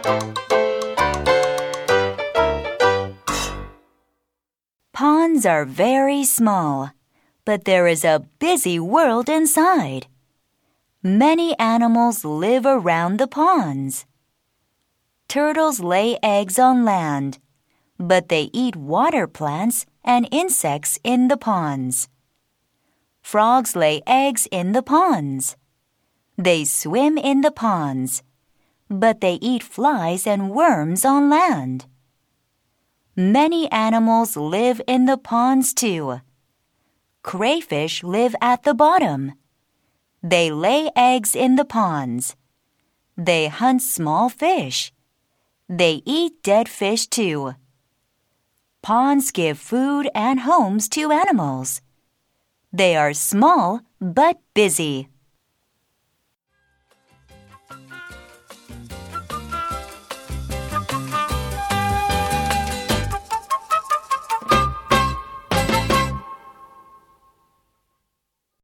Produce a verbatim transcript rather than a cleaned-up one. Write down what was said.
Ponds are very small, but there is a busy world inside. Many animals live around the ponds. Turtles lay eggs on land, but they eat water plants and insects in the ponds. Frogs lay eggs in the ponds. They swim in the ponds, but they eat flies and worms on land. Many animals live in the ponds too. Crayfish live at the bottom. They lay eggs in the ponds. They hunt small fish. They eat dead fish too. Ponds give food and homes to animals. They are small but busy.